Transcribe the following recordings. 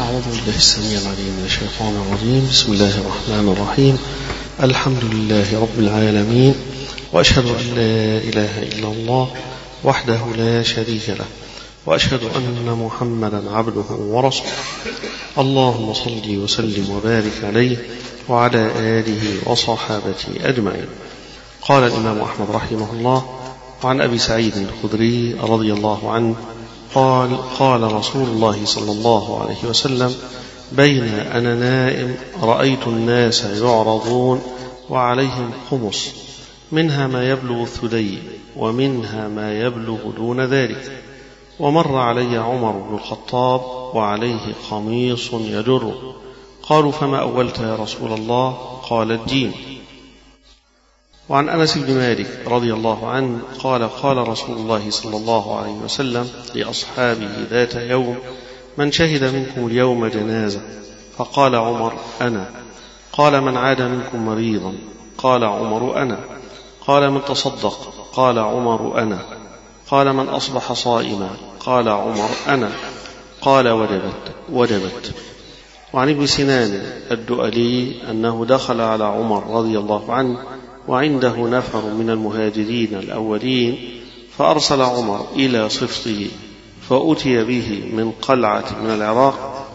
أعوذ بالله السميع العليم من الشيطان الرجيم. بسم الله الرحمن الرحيم. الحمد لله رب العالمين، وأشهد أن لا إله إلا الله وحده لا شريك له، وأشهد أن محمدا عبده ورسوله. اللهم صل وسلم وبارك عليه وعلى آله وصحابته أجمعين. قال الإمام أحمد رحمه الله: وعن أبي سعيد الخدري رضي الله عنه قال رسول الله صلى الله عليه وسلم: بين أنا نائم رأيت الناس يعرضون وعليهم خمس، منها ما يبلغ الثدي ومنها ما يبلغ دون ذلك، ومر علي عمر بن الخطاب وعليه قميص يجر. قالوا: فما أولت يا رسول الله؟ قال: الدين. وعن أنس بن مالك رضي الله عنه قال رسول الله صلى الله عليه وسلم لأصحابه ذات يوم: من شهد منكم اليوم جنازة؟ فقال عمر: أنا. قال: من عاد منكم مريضا؟ قال عمر: أنا. قال: من تصدق؟ قال عمر: أنا. قال: من أصبح صائما؟ قال عمر: أنا. قال: وجبت. وعن ابن سنان الدؤلي أنه دخل على عمر رضي الله عنه وعنده نفر من المهاجرين الأولين، فأرسل عمر إلى صفته فأتي به من قلعة من العراق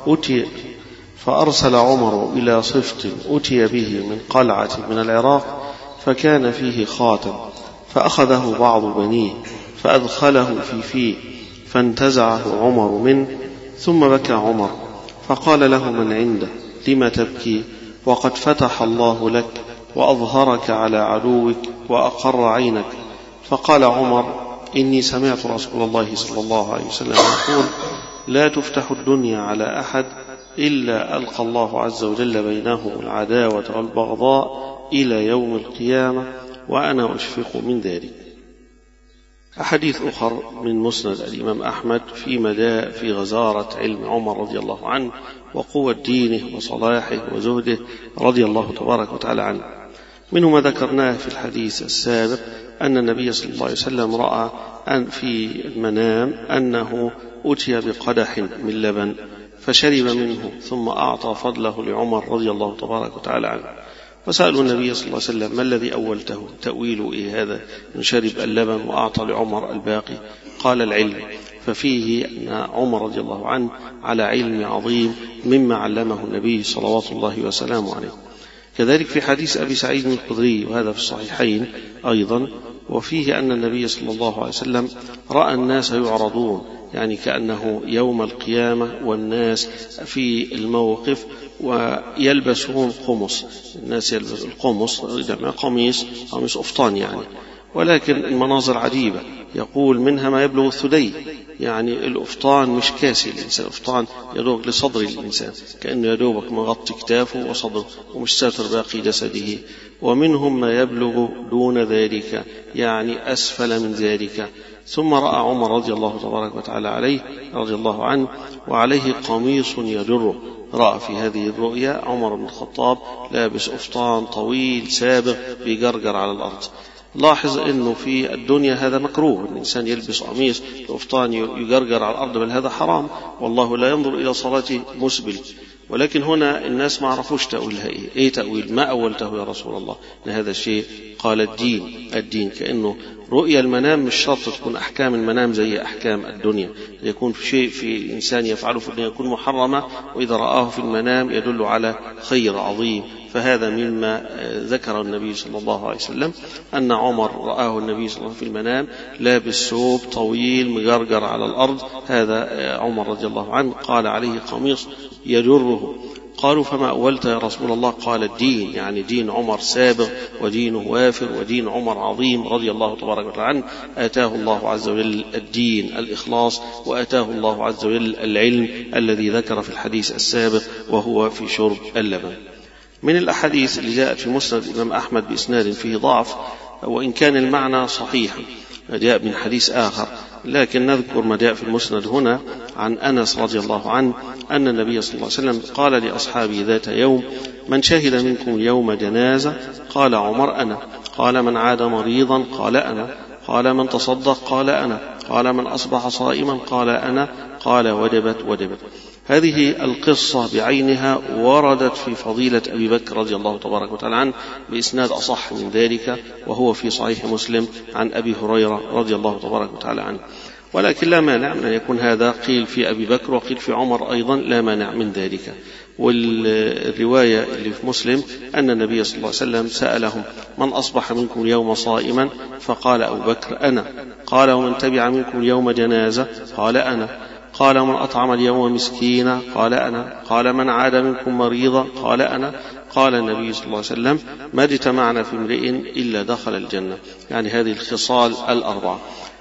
فكان فيه خاتم، فأخذه بعض بنيه فأدخله في فيه، فانتزعه عمر منه، ثم بكى عمر، فقال له من عنده: لم تبكي وقد فتح الله لك وأظهرك على عدوك وأقر عينك؟ فقال عمر: إني سمعت رسول الله صلى الله عليه وسلم يقول: لا تفتح الدنيا على أحد إلا ألقى الله عز وجل بينهم العداوة والبغضاء إلى يوم القيامة، وأنا أشفق من ذلك. أحاديث أخر من مسند الإمام أحمد في مدى في غزارة علم عمر رضي الله عنه وقوة دينه وصلاحه وزهده رضي الله تبارك وتعالى عنه. منه ما ذكرناه في الحديث السابق أن النبي صلى الله عليه وسلم رأى أن في المنام أنه أتي بقدح من لبن فشرب منه، ثم أعطى فضله لعمر رضي الله تبارك وتعالى عنه. وسألوا النبي صلى الله عليه وسلم: ما الذي أولته؟ تأويل إيه هذا من شرب اللبن وأعطى لعمر الباقي؟ قال: العلم. ففيه أن عمر رضي الله عنه على علم عظيم مما علمه النبي صلوات الله وسلامه عليه. كذلك في حديث أبي سعيد الخدري، وهذا في الصحيحين أيضا، وفيه أن النبي صلى الله عليه وسلم رأى الناس يعرضون، يعني كأنه يوم القيامة والناس في الموقف ويلبسون قمص، الناس يلبس القمص جمع قميص أفطان يعني، ولكن المناظر عجيبة. يقول: منها ما يبلغ الثدي، يعني الأفطان مش كاسي الإنسان، الأفطان يدوب لصدر الإنسان، كأنه يدوبك مغطي كتافه وصدره ومش ساتر باقي جسده. ومنهم ما يبلغ دون ذلك، يعني أسفل من ذلك. ثم رأى عمر رضي الله تبارك وتعالى عليه رضي الله عنه وعليه قميص يجره. رأى في هذه الرؤيا عمر بن الخطاب لابس أفطان طويل سابغ بيجرجر على الأرض. لاحظ أنه في الدنيا هذا مكروه، الإنسان يلبس قميص الأفطان يجرجر على الأرض، بل هذا حرام، والله لا ينظر إلى صلاة مسبل. ولكن هنا الناس ما عرفوش تأويلها إيه تأويل ما أولته يا رسول الله؟ هذا الشيء قال: الدين. كأنه رؤيا المنام مش شرط تكون أحكام المنام زي أحكام الدنيا، يكون في شيء في الإنسان يفعله في الدنيا يكون محرمة، وإذا رآه في المنام يدل على خير عظيم. فهذا مما ذكر النبي صلى الله عليه وسلم أن عمر رآه النبي صلى الله عليه وسلم في المنام لابس ثوب طويل مجرجر على الأرض. هذا عمر رضي الله عنه قال: عليه قميص يجره. قالوا: فما أولت يا رسول الله؟ قال: الدين، يعني دين عمر سابغ ودينه وافر ودين عمر عظيم رضي الله تبارك وتعالى عنه. آتاه الله عز وجل الدين الإخلاص، وآتاه الله عز وجل العلم الذي ذكر في الحديث السابق وهو في شرب اللبن. من الأحاديث اللي جاءت في مسند الإمام أحمد بإسناد فيه ضعف، وإن كان المعنى صحيحا، جاء من حديث آخر، لكن نذكر ما جاء في المسند هنا عن أنس رضي الله عنه أن النبي صلى الله عليه وسلم قال لأصحابه ذات يوم: من شهد منكم اليوم جنازة؟ قال عمر: أنا. قال: من عاد مريضا؟ قال: أنا. قال: من تصدق؟ قال: أنا. قال: من أصبح صائما؟ قال: أنا. قال: وجبت. هذه القصة بعينها وردت في فضيلة أبي بكر رضي الله تبارك وتعالى عنه بإسناد أصح من ذلك، وهو في صحيح مسلم عن أبي هريرة رضي الله تبارك وتعالى عنه. ولكن لا مانع من أن يكون هذا قيل في أبي بكر وقيل في عمر أيضا، لا مانع من ذلك. والرواية اللي في مسلم أن النبي صلى الله عليه وسلم سألهم: من أصبح منكم اليوم صائما؟ فقال أبو بكر: أنا. قال: ومن تبع منكم اليوم جنازة؟ قال: أنا. قال: من أطعم اليوم مسكينا؟ قال: أنا. قال: من عاد منكم مريضا؟ قال: أنا. قال النبي صلى الله عليه وسلم: ما اجتمعنا في امرئ إلا دخل الجنة. يعني هذه الخصال الأربعة.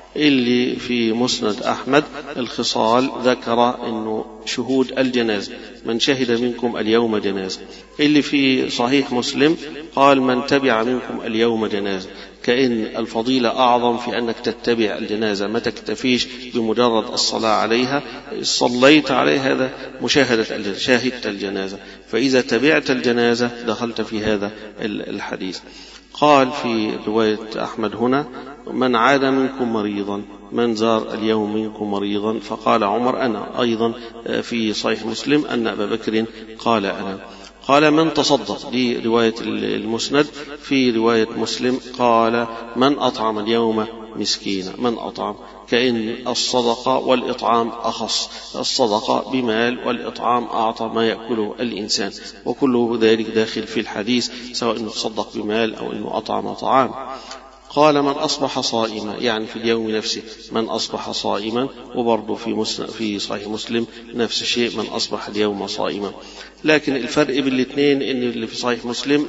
اللي في مسند أحمد الخصال ذكر أنه شهود الجنازة: من شهد منكم اليوم جنازة. اللي في صحيح مسلم قال: من تبع منكم اليوم جنازة، كأن الفضيلة أعظم في أنك تتبع الجنازة، ما تكتفيش بمجرد الصلاة عليها. صليت عليها هذا مشاهدة الجنازة، شاهدت الجنازة، فإذا تبعت الجنازة دخلت في هذا الحديث. قال في رواية أحمد هنا: من عاد منكم مريضا، من زار اليوم منكم مريضا؟ فقال عمر: أنا. أيضا في صحيح مسلم أن أبا بكر قال: أنا. قال: من تصدق، دي رواية المسند. في رواية مسلم قال: من أطعم اليوم مسكينا، من أطعم، كأن الصدقة والإطعام أخص، الصدقة بمال والإطعام أعطى ما يأكله الإنسان، وكل ذلك داخل في الحديث، سواء أنه تصدق بمال أو أنه أطعم طعام. قال: من أصبح صائما، يعني في اليوم نفسه من أصبح صائما. وبرضه في صحيح مسلم نفس الشيء: من أصبح اليوم صائما. لكن الفرق بين الاثنين إن اللي في صحيح مسلم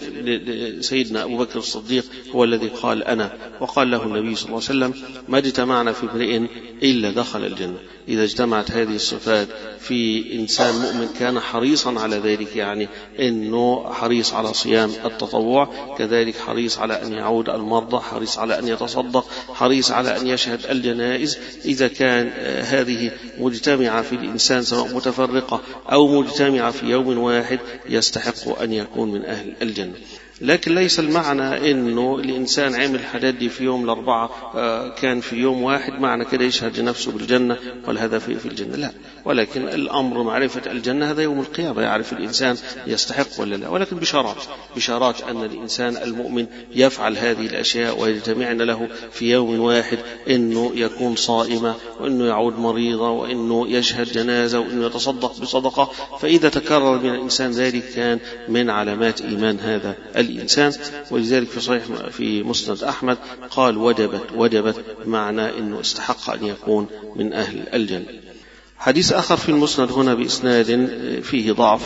سيدنا أبو بكر الصديق هو الذي قال: أنا، وقال له النبي صلى الله عليه وسلم: ما اجتمعنا في امرئ إلا دخل الجنة. إذا اجتمعت هذه الصفات في إنسان مؤمن كان حريصا على ذلك، يعني إنه حريص على صيام التطوع، كذلك حريص على أن يعود المرضى، حريص على أن يتصدق، حريص على أن يشهد الجنائز. إذا كان هذه مجتمعة في الإنسان سواء متفرقة أو مجتمعة في يوم واحد يستحق أن يكون من أهل الجنة. لكن ليس المعنى إنه الإنسان عمل الحاجات دي في يوم الأربعة كان في يوم واحد معنى كده يشهد نفسه بالجنة ولا هذا في الجنة، لا. ولكن الأمر معرفة الجنة هذا يوم القيامة يعرف الإنسان يستحق ولا لا. ولكن بشارات أن الإنسان المؤمن يفعل هذه الأشياء ويجتمعن له في يوم واحد، إنه يكون صائما، وإنه يعود مريضا، وإنه يشهد جنازة، وإنه يتصدق بصدقة. فإذا تكرر من الإنسان ذلك كان من علامات إيمان هذا الإنسان. ولذلك في مسند أحمد قال: وجبت معنى أنه استحق أن يكون من أهل الجنة. حديث آخر في المسند هنا بإسناد فيه ضعف،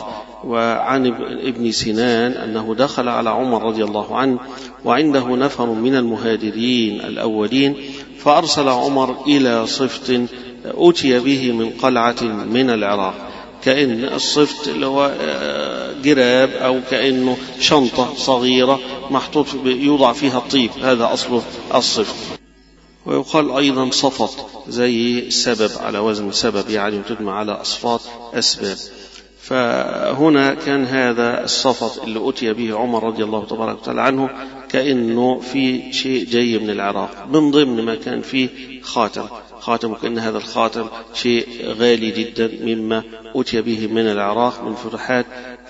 وعن ابن سنان أنه دخل على عمر رضي الله عنه وعنده نفر من المهاجرين الأولين، فأرسل عمر إلى صفت أتي به من قلعة من العراق، كأن الصفت اللي هو جراب أو كأنه شنطة صغيرة محطوط يوضع فيها الطيب، هذا أصله الصفت. ويقال أيضا صفط، زي السبب على وزن سبب، يعني تجمع على أصفات أسباب. فهنا كان هذا الصفط اللي أتي به عمر رضي الله تبارك وتعالى عنه كأنه في شيء جاي من العراق، من ضمن ما كان فيه خاتم، وكأن هذا الخاتم شيء غالي جدا مما أتي به من العراق من فتوحات.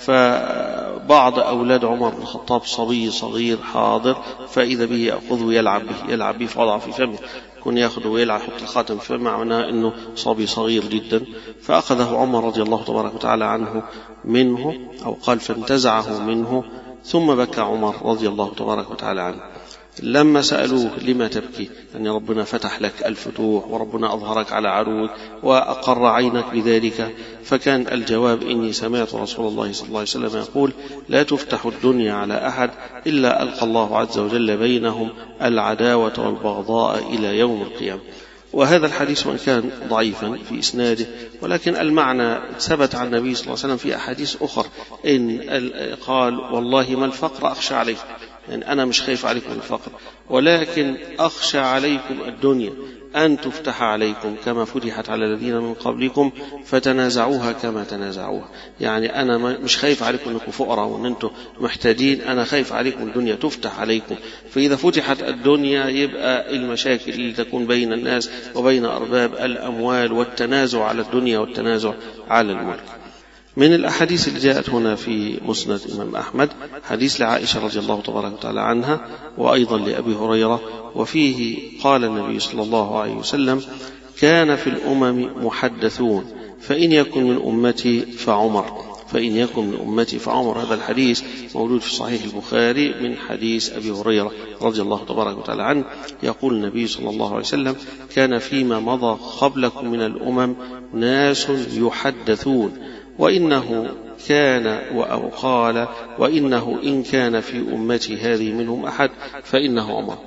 فبعض أولاد عمر بن الخطاب صبي صغير حاضر، فإذا به يأخذه يلعب به فوضع في فمه، كن يأخذه ويلعب يحط الخاتم في فمه، معناه أنه صبي صغير جدا. فأخذه عمر رضي الله تبارك وتعالى عنه منه، أو قال فانتزعه منه، ثم بكى عمر رضي الله تبارك وتعالى عنه. لما سألوه: لما تبكي؟ يعني ربنا فتح لك الفتوح وربنا أظهرك على عروض وأقر عينك بذلك. فكان الجواب: إني سمعت رسول الله صلى الله عليه وسلم يقول: لا تفتح الدنيا على أحد إلا ألقى الله عز وجل بينهم العداوة والبغضاء إلى يوم القيامة. وهذا الحديث وإن كان ضعيفا في إسناده، ولكن المعنى ثبت عن النبي صلى الله عليه وسلم في أحاديث أخرى، إن قال: والله ما الفقر أخشى عليه، يعني أنا مش خايف عليكم الفقر، ولكن أخشى عليكم الدنيا أن تفتح عليكم كما فتحت على الذين من قبلكم فتنازعوها كما تنازعوها. يعني أنا مش خايف عليكم أنكم فقراء وأن أنتم محتاجين، أنا خايف عليكم الدنيا تفتح عليكم. فإذا فتحت الدنيا يبقى المشاكل اللي تكون بين الناس وبين أرباب الأموال والتنازع على الدنيا والتنازع على الملك. من الأحاديث اللي جاءت هنا في مسند الإمام أحمد حديث لعائشة رضي الله تبارك وتعالى عنها وأيضا لأبي هريرة، وفيه قال النبي صلى الله عليه وسلم: كان في الأمم محدثون فإن يكن من أمتي فعمر، فإن يكن من أمتي فعمر. هذا الحديث موجود في صحيح البخاري من حديث أبي هريرة رضي الله تبارك وتعالى عنه. يقول النبي صلى الله عليه وسلم: كان فيما مضى قبلكم من الأمم ناس يحدثون وإنه كان أو قال وإنه إن كان في أمتي هذه منهم أحد فإنه عمر.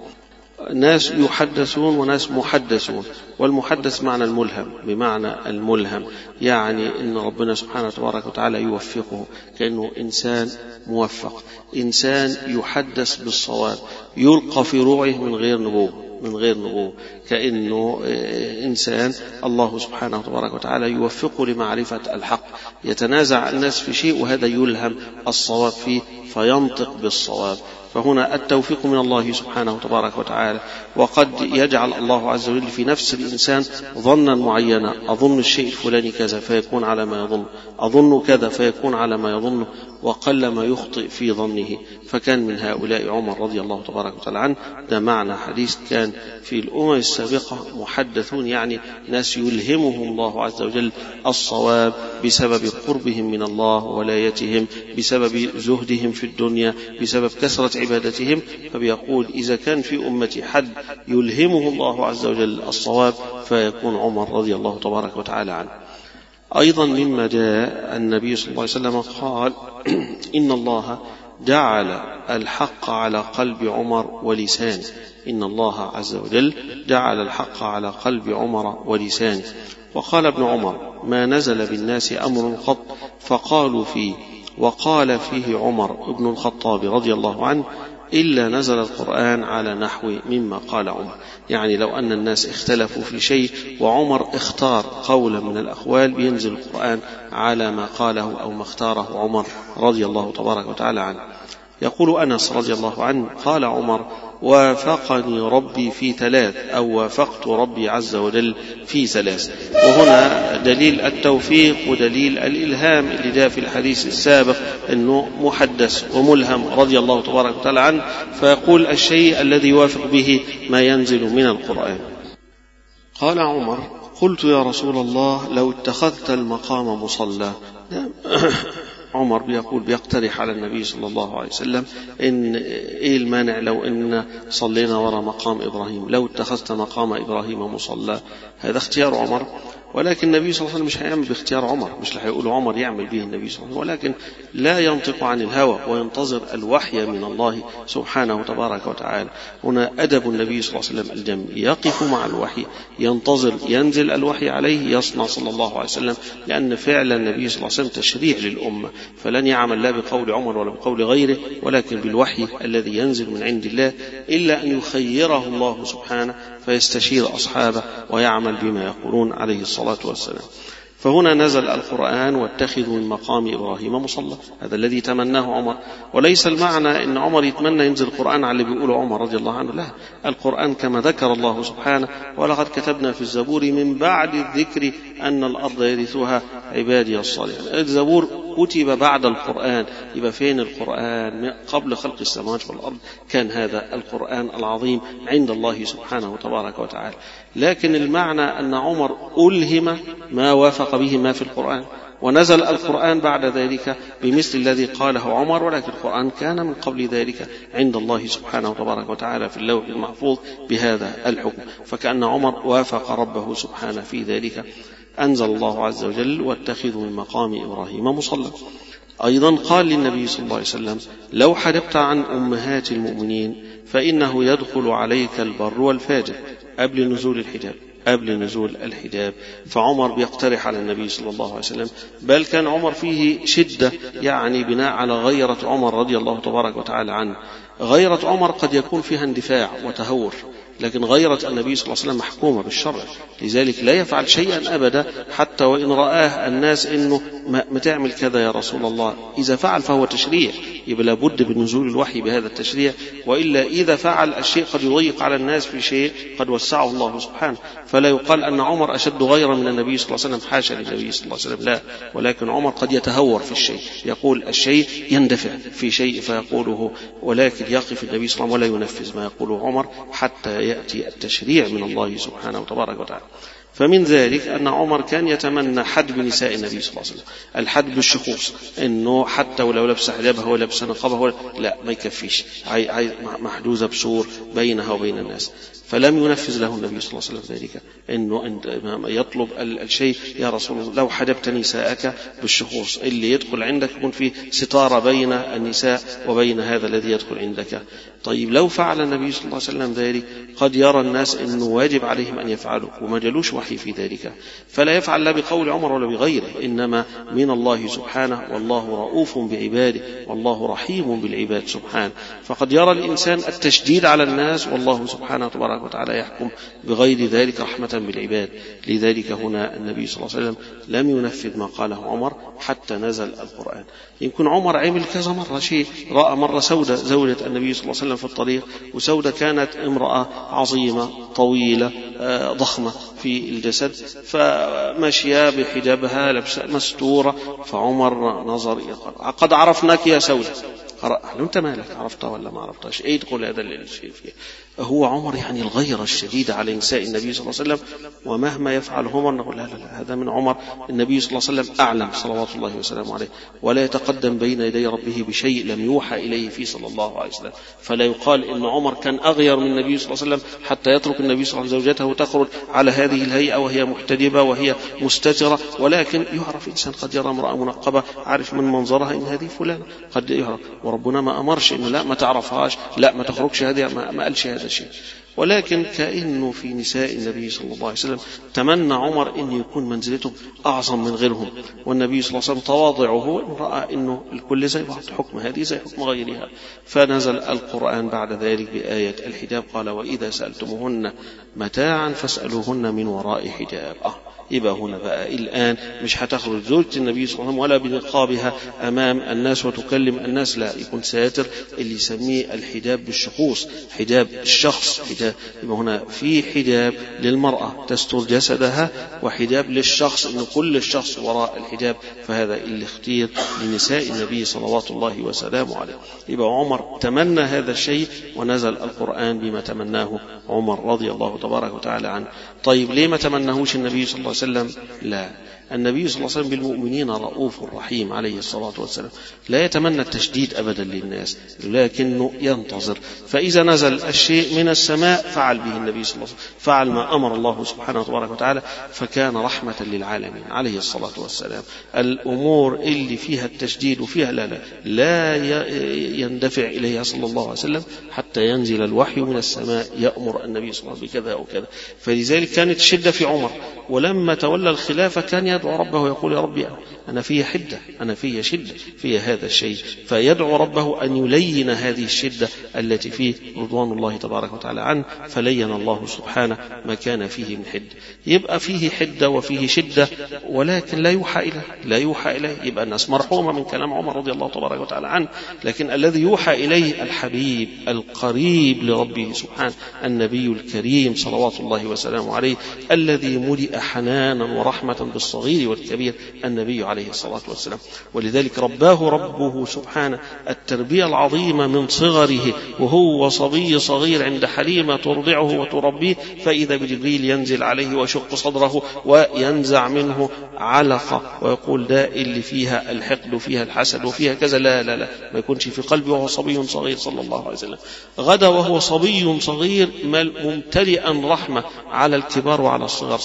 ناس يحدثون وناس محدثون، والمحدث معنى الملهم، بمعنى الملهم يعني إن ربنا سبحانه تبارك وتعالى يوفقه، كأنه إنسان موفق، إنسان يحدث بالصواب، يلقى في روعه من غير نبوة، كأنه إنسان الله سبحانه تبارك وتعالى يوفقه لمعرفة الحق، يتنازع الناس في شيء وهذا يلهم الصواب فيه فينطق بالصواب. فهنا التوفيق من الله سبحانه تبارك وتعالى. وقد يجعل الله عز وجل في نفس الإنسان ظنا معينا، أظن الشيء الفلاني كذا فيكون على ما يظن، أظن كذا فيكون على ما يظنه، وقل ما يخطئ في ظنه. فكان من هؤلاء عمر رضي الله تبارك وتعالى عنه. ده معنى حديث كان في الأمم السابقة محدثون، يعني ناس يلهمهم الله عز وجل الصواب بسبب قربهم من الله وولايتهم، بسبب زهدهم في الدنيا، بسبب كثرة عبادتهم. فبيقول إذا كان في أمتي حد يلهمه الله عز وجل الصواب فيكون عمر رضي الله تبارك وتعالى عنه. أيضا مما جاء النبي صلى الله عليه وسلم قال: إن الله جعل الحق على قلب عمر ولسانه. إن الله عز وجل جعل الحق على قلب عمر ولسانه. وقال ابن عمر: ما نزل بالناس أمر قط فقالوا فيه وقال فيه عمر بن الخطاب رضي الله عنه إلا نزل القرآن على نحو مما قال عمر. يعني لو أن الناس اختلفوا في شيء وعمر اختار قولا من الأقوال بينزل القرآن على ما قاله أو ما اختاره عمر رضي الله تبارك وتعالى عنه. يقول أنس رضي الله عنه: قال عمر: وافقني ربي في 3، أو وافقت ربي عز وجل في 3. وهنا دليل التوفيق ودليل الإلهام اللي جاء في الحديث السابق أنه محدث وملهم رضي الله تبارك وتعالى عنه، فيقول الشيء الذي يوافق به ما ينزل من القرآن. قال عمر: قلت يا رسول الله لو اتخذت المقام مصلى. عمر بيقترح على النبي صلى الله عليه وسلم إن إيه المانع لو إن صلينا وراء مقام إبراهيم، لو اتخذت مقام إبراهيم مصلى. هذا اختيار عمر، ولكن النبي صلى الله عليه وسلم مش هيعمل باختيار عمر، مش اللي هيقول عمر يعمل به النبي صلى الله عليه وسلم، ولكن لا ينطق عن الهوى وينتظر الوحي من الله سبحانه تبارك وتعالى. هنا أدب النبي صلى الله عليه وسلم الجميل، يقف مع الوحي، ينتظر ينزل الوحي عليه، يصنع صلى الله عليه وسلم، لأن فعل النبي صلى الله عليه وسلم تشريع للأمة، فلن يعمل لا بقول عمر ولا بقول غيره، ولكن بالوحي الذي ينزل من عند الله، إلا أن يخيره الله سبحانه فيستشير أصحابه ويعمل بما يقولون عليه الصلاة والسلام. فهنا نزل القرآن: واتخذوا من مقام إبراهيم مصلى. هذا الذي تمناه عمر، وليس المعنى أن عمر يتمنى ينزل القرآن على اللي بيقوله عمر رضي الله عنه، لا، القرآن كما ذكر الله سبحانه: ولقد كتبنا في الزبور من بعد الذكر أن الأرض يرثها عبادي الصالحين. الزبور كتب بعد القرآن، يبقى فين القرآن؟ قبل خلق السماوات والأرض كان هذا القرآن العظيم عند الله سبحانه تبارك وتعالى. لكن المعنى أن عمر ألهم ما وافق به ما في القرآن، ونزل القرآن بعد ذلك بمثل الذي قاله عمر، ولكن القرآن كان من قبل ذلك عند الله سبحانه تبارك وتعالى في اللوح المحفوظ بهذا الحكم. فكأن عمر وافق ربه سبحانه في ذلك. أنزل الله عز وجل: واتخذوا من مقام إبراهيم مصلى. أيضا قال للنبي صلى الله عليه وسلم: لو حدثت عن أمهات المؤمنين فإنه يدخل عليك البر والفاجر، قبل نزول الحجاب، قبل نزول الحجاب. فعمر بيقترح على النبي صلى الله عليه وسلم، بل كان عمر فيه شدة يعني بناء على غيرة عمر رضي الله تبارك وتعالى عنه. غيرة عمر قد يكون فيها اندفاع وتهور، لكن غيرة النبي صلى الله عليه وسلم محكومة بالشرع، لذلك لا يفعل شيئا أبدا حتى وإن رآه الناس إنه ما تعمل كذا يا رسول الله. إذا فعل فهو تشريع، يبقى لابد بنزول الوحي بهذا التشريع، وإلا إذا فعل الشيء قد يضيق على الناس في شيء قد وسعه الله سبحانه. فلا يقال أن عمر أشد غيرا من النبي صلى الله عليه وسلم، حاشا للنبي صلى الله عليه وسلم، لا، ولكن عمر قد يتهور في الشيء، يقول الشيء يندفع في شيء فيقوله، ولكن يقف النبي صلى الله عليه وسلم ولا ينفذ ما يقوله عمر حتى يأتي التشريع من الله سبحانه وتبارك وتعالى. فمن ذلك أن عمر كان يتمنى حجب نساء النبي صلى الله عليه وسلم، الحجب بالشخوص، إنه حتى ولو لبس حجابها ولبس نقابها لا ما يكفيش، محجوزة بسور بينها وبين الناس. فلم ينفذ له النبي صلى الله عليه وسلم ذلك، إنه يطلب الشيء يا رسول الله لو حجبت نساءك بالشخوص، اللي يدخل عندك يكون في ستارة بين النساء وبين هذا الذي يدخل عندك. طيب لو فعل النبي صلى الله عليه وسلم ذلك قد يرى الناس إنه واجب عليهم أن يفعلوا، وما جلوش وحي في ذلك، فلا يفعل لا بقول عمر ولا بغيره، إنما من الله سبحانه، والله رؤوف بعباده والله رحيم بالعباد سبحانه. فقد يرى الإنسان التشديد على الناس، والله سبحانه تبارك وتعالى يحكم بغير ذلك رحمة بالعباد. لذلك هنا النبي صلى الله عليه وسلم لم ينفذ ما قاله عمر حتى نزل القرآن. يمكن عمر عمل كذا مرة شيء، رأى مرة سودة زوجة النبي صلى الله عليه وسلم في الطريق، وسودة كانت امرأة عظيمة طويلة ضخمة في الجسد، فمشيا بحجابها لبس مستورة، فعمر نظر يقول قد عرفناك يا سودة. أنت مالك، عرفتها ولا ما عرفتهاش؟ إيه تقول هذا الشيء فيه؟ هو عمر يعني الغيرة الشديدة على نساء النبي صلى الله عليه وسلم، ومهما يفعل عمر نقول لا لا لا، هذا من عمر. النبي صلى الله عليه وسلم أعلم صلوات الله وسلامه عليه، ولا يتقدم بين يدي ربه بشيء لم يوحى إليه فيه صلى الله عليه وسلم. فلا يقال إن عمر كان أغير من النبي صلى الله عليه وسلم حتى يترك النبي صلى الله عليه وسلم زوجته تخرج على هذه الهيئة وهي محتجبة وهي مستترة، ولكن يعرف إنسان قد يرى امرأة منقبة عارف من منظرها إن هذه فلانة، قد يعرف، وربنا ما أمرش إنه لا ما تعرفهاش، لا ما تخرجش، هذه ما قالش هذا الشيء. ولكن كأنه في نساء النبي صلى الله عليه وسلم تمنى عمر أن يكون منزلته أعظم من غيرهم، والنبي صلى الله عليه وسلم تواضعه رأى أنه الكل زي بعض، حكم هذه زي حكم غيرها. فنزل القرآن بعد ذلك بآية الحجاب، قال وإذا سألتموهن متاعا فاسألوهن من وراء حجاب. يبقى هنا بقى الآن مش هتخرج زوجة النبي صلى الله عليه وسلم ولا بنقابها أمام الناس وتكلم الناس، لا، يكون ساتر، اللي يسميه الحجاب بالشخوص، حجاب الشخص، حجاب. يبقى هنا في حجاب للمرأة تستر جسدها، وحجاب للشخص إن كل الشخص وراء الحجاب، فهذا اللي اختير لنساء النبي صلوات الله وسلامه عليه. يبقى عمر تمنى هذا الشيء ونزل القرآن بما تمناه عمر رضي الله تبارك وتعالى عنه. طيب ليه ما تمنهوش النبي صلى الله عليه وسلم؟ لا، النبي صلى الله عليه وسلم بالمؤمنين رؤوف رحيم عليه الصلاة والسلام، لا يتمنى التشديد أبدا للناس، لكنه ينتظر. فإذا نزل الشيء من السماء فعل به النبي صلى الله عليه وسلم، فعل ما أمر الله سبحانه وتبارك وتعالى، فكان رحمة للعالمين عليه الصلاة والسلام. الأمور اللي فيها التشديد وفيها لا يندفع إليها صلى الله عليه وسلم حتى ينزل الوحي من السماء يأمر النبي صلى الله عليه وسلم بكذا أو كذا. فلذلك كانت شدة في عمر، ولما تولى الخلافة كان يدعو ربه ويقول يا ربي أنا في حدة، أنا في شدة في هذا الشيء، فيدعو ربه أن يلين هذه الشدة التي فيه رضوان الله تبارك وتعالى عنه، فلين الله سبحانه ما كان فيه من حدة. يبقى فيه حدة وفيه شدة، ولكن لا يوحى إليه، يبقى الناس مرحومة من كلام عمر رضي الله تبارك وتعالى عنه، لكن الذي يوحى إليه الحبيب القريب لربه سبحانه النبي الكريم صلوات الله وسلامه عليه، الذي ملئ حنانا ورحمة بالصغير والكبير، النبي عليه الصلاة والسلام. ولذلك رباه ربه سبحانه التربية العظيمة من صغره، وهو صبي صغير عند حليمة ترضعه وتربيه، فإذا بجبريل ينزل عليه ويشق صدره وينزع منه علقة ويقول ده اللي فيها الحقد وفيها الحسد وفيها كذا، لا لا لا، ما يكونش في قلبه وهو صبي صغير صلى الله عليه وسلم. غدا وهو صبي صغير ممتلئا رحمة على الكبار وعلى الصغار صلى الله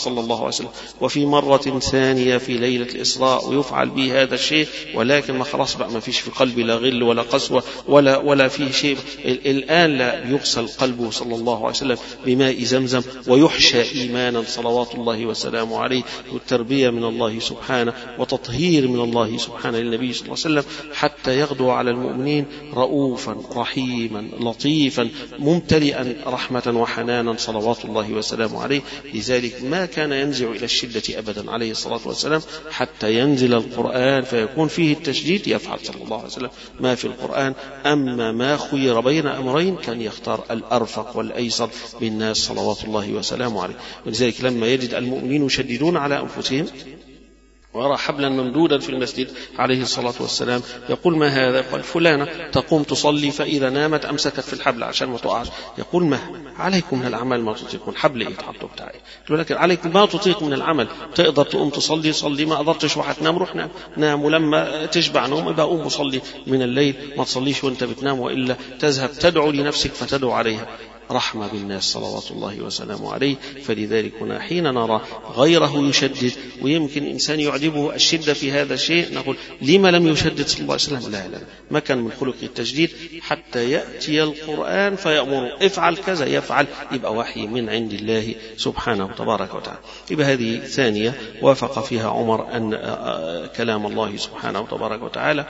عليه وسلم. وفي مرة ثانية في ليلة الإسراء ويفعل به هذا الشيء، ولكن ما خلاص بقى ما فيش في قلبي لا غل ولا قسوة ولا فيه شيء. الآن لا يغسل قلبه صلى الله عليه وسلم بماء زمزم ويحشى إيمانا صلوات الله وسلامه عليه، والتربية من الله سبحانه وتطهير من الله سبحانه للنبي صلى الله عليه وسلم، حتى يغدو على المؤمنين رؤوفا رحيما لطيفا ممتلئا رحمة وحنانا صلوات الله وسلامه عليه. لذلك ما كان ينزع إلى الشدة أبدا عليه الصلاة والسلام حتى ينزل القرآن فيكون فيه التشديد، يفعل صلى الله عليه وسلم ما في القرآن. أما ما خير بين أمرين كان يختار الأرفق والأيسر بالناس صلوات الله وسلامه عليه. ولذلك لما يجد المؤمنين يشددون على أنفسهم ويرى حبلا ممدودا في المسجد عليه الصلاة والسلام يقول ما هذا؟ قال فلانة تقوم تصلي فإذا نامت أمسكت في الحبل عشان ما تقعش. يقول ما عليكم من العمل ما تطيقون، حبل إيه تحطه بتاعي، ولكن عليكم ما تطيق من العمل. تقدر تقوم تصلي صلي، ما قدرتش وحتنام روح نام، ولما تشبع نوم يبقى قوم وصلي من الليل، ما تصليش وانت بتنام، وإلا تذهب تدعو لنفسك فتدعو عليها. رحمة بالناس صلوات الله وسلامه عليه. فلذلك هنا حين نرى غيره يشدد ويمكن إنسان يعجبه الشدة في هذا الشيء نقول لما لم يشدد صلى الله عليه وسلم؟ لا ما كان من خلق التشديد حتى يأتي القرآن فيأمر افعل كذا يفعل، يبقى وحي من عند الله سبحانه تبارك وتعالى. يبقى هذه ثانية وافق فيها عمر أن كلام الله سبحانه تبارك وتعالى.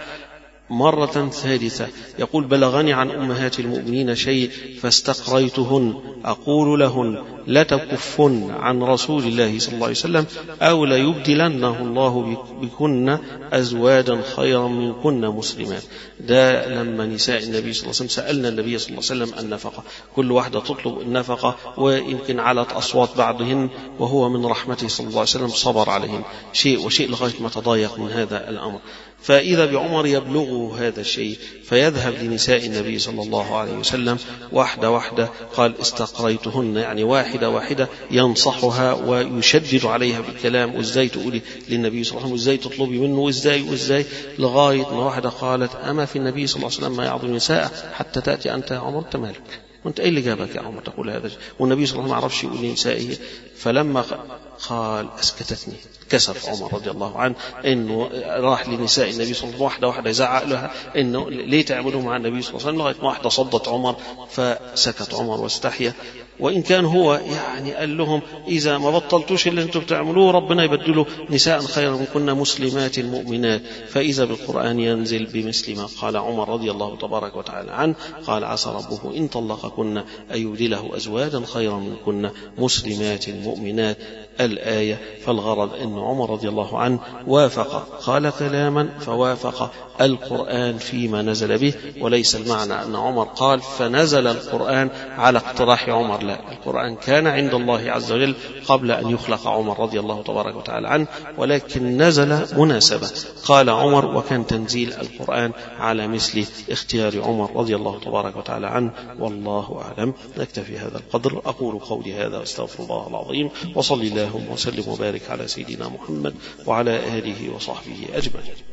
مرة ثالثة يقول بلغني عن أمهات المؤمنين شيء فاستقريتهن أقول لهن لتكفن عن رسول الله صلى الله عليه وسلم أو ليبدلنه الله بكن أزواجا خيرا منكن مسلمات. ده لما نساء النبي صلى الله عليه وسلم سألنا النبي صلى الله عليه وسلم النفقة، كل واحدة تطلب النفقة ويمكن علت أصوات بعضهن، وهو من رحمته صلى الله عليه وسلم صبر عليهن شيء وشيء لغاية ما تضايق من هذا الأمر. فإذا بعمر يبلغه هذا الشيء فيذهب لنساء النبي صلى الله عليه وسلم واحدة واحدة، قال استقريتهن يعني واحدة واحدة ينصحها ويشدد عليها بالكلام، وازاي تقولي للنبي صلى الله عليه وسلم وازاي تطلبي منه وازاي لغاية ما واحدة قالت أما في النبي صلى الله عليه وسلم ما يعظم نساء حتى تأتي أنت يا عمر؟ أنت مالك وانت ايه اللي جابك يا عمر تقول هذا؟ والنبي صلى الله عليه وسلم ما عرفش يقول لنسائه. فلما قال اسكتتني كسف عمر رضي الله عنه انه راح لنساء النبي صلى الله عليه وسلم واحده واحده يزعق لها انه ليه تعملوا مع النبي صلى الله عليه وسلم، لغايه ما واحده صدت عمر فسكت عمر واستحيا. وإن كان هو يعني قال لهم إذا ما بطلتوش اللي أنتم بتعملوه ربنا يبدله نساء خيرا منكن مسلمات مؤمنات. فإذا بالقرآن ينزل بمثل ما قال عمر رضي الله تبارك وتعالى عنه، قال عسى ربه إن طلقكن أن يبدله أزواجا خيرا منكن مسلمات مؤمنات الآية. فالغرض أن عمر رضي الله عنه وافق، قال كلاما فوافق القرآن فيما نزل به، وليس المعنى أن عمر قال فنزل القرآن على اقتراح عمر، لا، القرآن كان عند الله عز وجل قبل أن يخلق عمر رضي الله تبارك وتعالى عنه، ولكن نزل مناسبة قال عمر، وكان تنزيل القرآن على مثل اختيار عمر رضي الله تبارك وتعالى عنه. والله أعلم. نكتفي هذا القدر. أقول قولي هذا واستغفر الله العظيم، وصلي اللهم وسلم وبارك على سيدنا محمد وعلى آله وصحبه أجمعين.